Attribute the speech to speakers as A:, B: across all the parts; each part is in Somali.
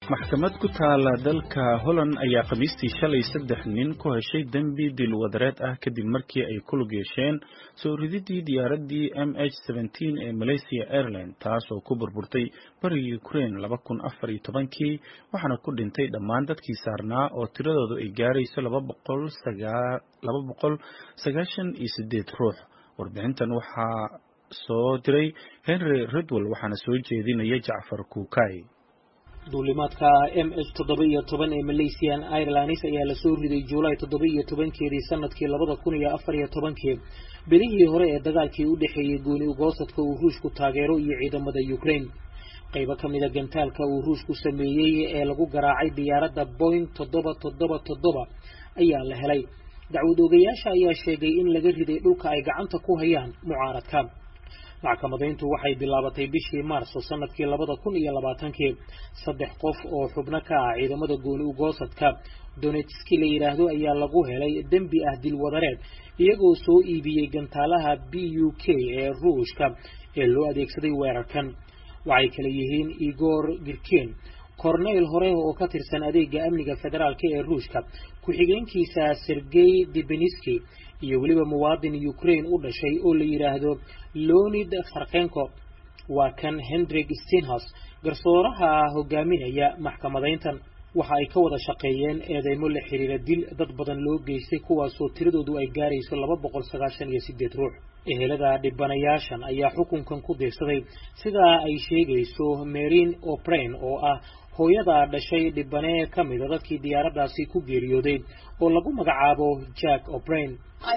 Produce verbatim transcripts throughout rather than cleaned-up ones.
A: maxkamad ku taala dalka Holland ayaa khamiistii shalay saddex nin ku heshay dambi dil wadareed ah kadib markii ay ku lug yeesheen soo rididii diyaaradii M H seventeen ee Malaysia Airlines taas oo ku burburtay bariga Ukraine laba kun afar iyo tobankii waxaana ku dhintay dhammaan dadkii saarnaa oo tiradoodu ay gaarayso laba boqol sagaashan iyo siddeed ruux. Warbixintan waxaa soo diray Henry Ridwell waxaana soo jeedinaya Jacfar Kuukay.
B: duulimaadka M H toddoba iyo toban ee Malaysian Airlines ayaa la soo riday July toddoba iyo tobankeedii sanadkii laba kun iyo afar iyo tobankii bilihii hore ee dagaalkii u dhaxeeyay gooni ugoosadka uu Ruushku taageero iyo ciidamada Ukraine. qaybo ka mid ah gantaalka uu Ruushku sameeyay ee lagu garaacay diyaaradda Boeing toddoba toddoba toddoba ayaa la helay. dacwad oogayaasha ayaa sheegay in laga riday dhulka ay gacanta ku hayaan mucaaradka. maxkamadeyntu waxay bilaabatay bishii Maarso sanadkii laba kun iyo labaatankii. saddex qof oo xubno ka ah ciidamada gooni ugoosadka Donetsk la yiraahdo ayaa lagu helay dambi ah dil wadareed iyagoo soo iibiyay gantaalaha B U K ee Ruushka ee loo adeegsaday weerarkan. waxay kala yihiin Igor Girkin, korneyl hore oo ka tirsan adeega amniga federaalka ee Ruushka, ku-xigeenkiisa Sergey Debeniski iyo waliba muwaadin Ukraine u dhashay oo la yiraahdo Leonid Kharchenko. waa kan Hendrik Steenhuis, garsooraha hogaaminaya maxkamadeyntan. waxa ay ka wada shaqeeyeen eedeymo la xiriira dil dad badan loo geystay kuwaasoo tiradoodu ay gaarayso laba boqol sagaashan iyo siddeed ruux. ehelada dhibanayaashan ayaa xukunkan ku deegsaday sida ay sheegayso Marine O'Brien oo ah hooyada dhashay dhibane ka mid ah dadkii diyaaraddaasi ku geeriyooday oo lagu magacaabo Jack O'Brien.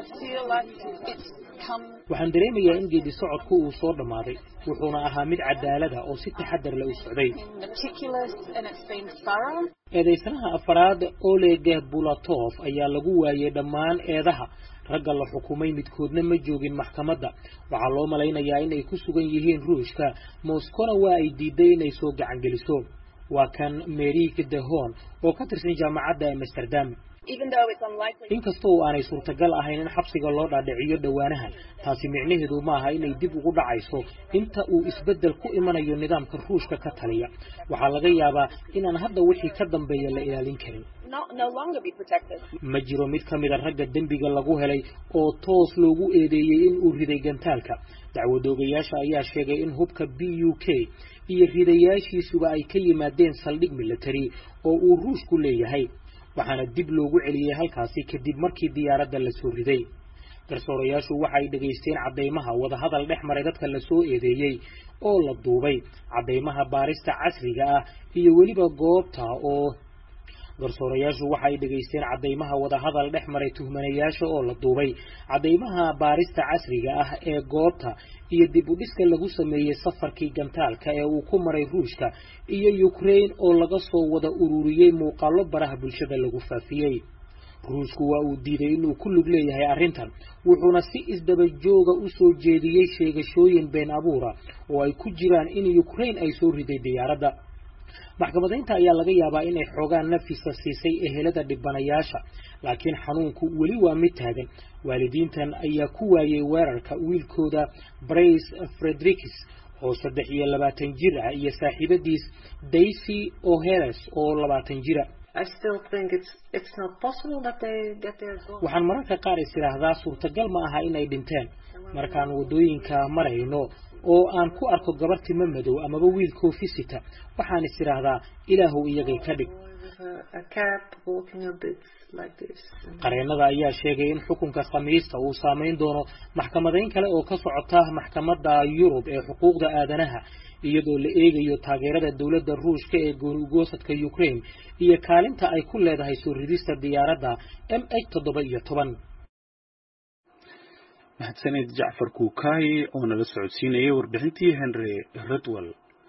B: waxaan dareemayaa in geedi socodku uu soo dhamaaday wuxuuna ahaa mid cadaalad ah oo si taxadar leh u socday. eedeysanaha afraad Oleg Bulatov ayaa lagu waayay dhammaan eedaha. ragga la xukumay midkoodna ma joogin maxkamadda. waxaa loo malaynayaa inay ku sugan yihiin Ruushka. Moscowna waa ay diiday inay soo gacan geliso. waa kan Merik Dehon oo ka tirsan jaamacadda Amsterdam. inkastoo aanay suurtagal ahayn in xabsiga loo dhaadhiciyo dhawaanahan, taasi micnaheedu ma aha inay dib ugu dhacayso inta uu isbeddel ku imanayo nidaamka Ruushka ka taliya. waxaa laga yaabaa inaan hadda wixii ka dambeeya la ilaalin karin. ma jiro mid ka mid a ragga dembiga lagu helay oo toos loogu eedeeyey in uu riday gantaalka. dacwadoogayaasha ayaa sheegay in hubka B U K iyo ridayaashiisuba ay ka yimaadeen saldhig military oo uu Ruushku leeyahay, waxaana dib loogu celiyay halkaasi kadib markii diyaaradda la soo riday. garsoorayaashu waxay dhageysteen cadeymaha wada hadal dhex maray dadka la soo eedeeyay oo la duubay, cadeymaha baarista casriga ah iyo weliba goobta oo garsoorayaashu waxay dhageysteen cadeymaha wada hadal dhex maray tuhmanayaasha oo la duubay, cadeymaha baarista casriga ah ee goobta iyo dib u dhiska lagu sameeyay safarkii gantaalka ee uu ku maray Ruushka iyo Ukraine oo laga soo wada ururiyay muuqaallo baraha bulshada lagu faafiyay. Ruushku waa uu diiday inuu ku lug leeyahay arrintan, wuxuuna si isdaba jooga u soo jeediyay sheegashooyin been abuura oo ay ku jiraan in Ukraine ay soo riday diyaaradda. maxkamadeynta ayaa laga yaabaa inay xoogaan nafisa siisay ehelada dhibanayaasha, laakiin xanuunku weli waa mid taagan. waalidiintan ayaa ku waayay weerarka wiilkooda Brace Fredericks oo saddex iyo labaatan jir ah iyo saaxiibadiis Daisy O'Harris oo labaatan jir ah. waxaan mararka qaar is iraahdaa suurtagal ma aha inay dhinteen. markaan wadooyinka marayno oo aan ku arko gabar timo madow amaba wiil koofisita, waxaan is iraahdaa ilaahu iyagay ka dhig. qareennada ayaa sheegay in xukunka khamiista uu saameyn doono maxkamadeyn kale oo ka socota maxkamadda Yurub ee xuquuqda aadanaha, iyadoo la eegayo taageerada dowladda Ruushka ee gooni ugoosadka Ukraine iyo kaalinta ay ku leedahay soo ridista diyaaradda M H toddoba iyo toban.
A: mahadsanid Jacfar Kuukay oo nala socodsiinayay warbixintii Henry Ridwell.